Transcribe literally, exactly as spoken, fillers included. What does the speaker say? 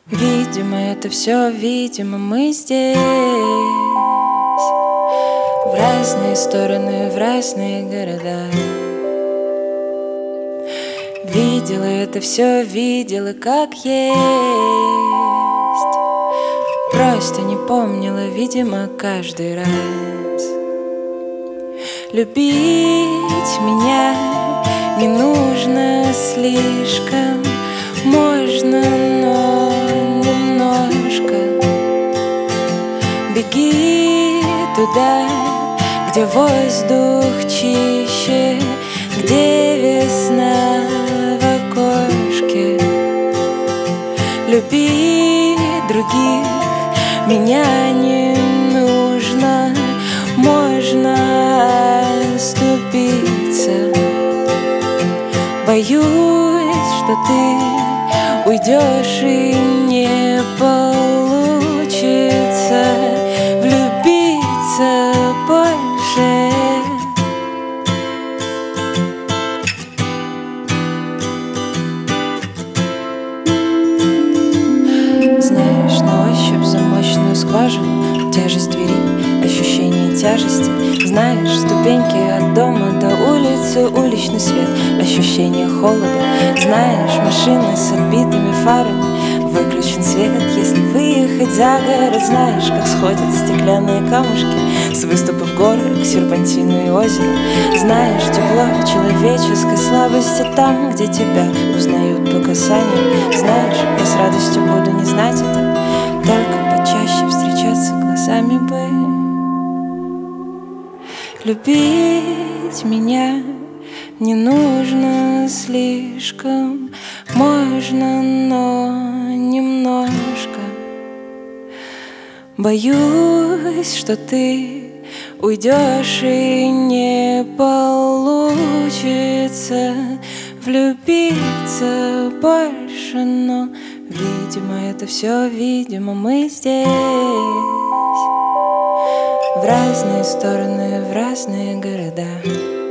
Видимо, это все, видимо, мы здесь. В разные стороны, в разные города. Видела это все, видела как есть. Просто не помнила, видимо, каждый раз. Любить меня не нужно слишком. Можно, но немножко. Беги туда, где воздух чище, где весна в окошке. Люби других, меня не нужно. Можно оступиться. Боюсь, что ты уйдешь и не получится влюбиться больше. Знаешь, на ощупь замочную скважину, тяжесть двери, ощущение тяжести. Знаешь, ступеньки от дома до улицы, уличный свет, ощущение холода. Знаешь, машины с отбитыми фарами, выключен свет, если выехать за город. Знаешь, как сходят стеклянные камушки с выступов гор к серпантину и озеру. Знаешь, тепло человеческой слабости там, где тебя узнают по касанию. Знаешь, я с радостью буду не знать это, только почаще встречаться глазами бы. Любить меня не нужно слишком. Можно, но немножко. Боюсь, что ты уйдешь и не получится влюбиться больше. Но, видимо, это все, видимо, мы здесь. В разные стороны, в разные города.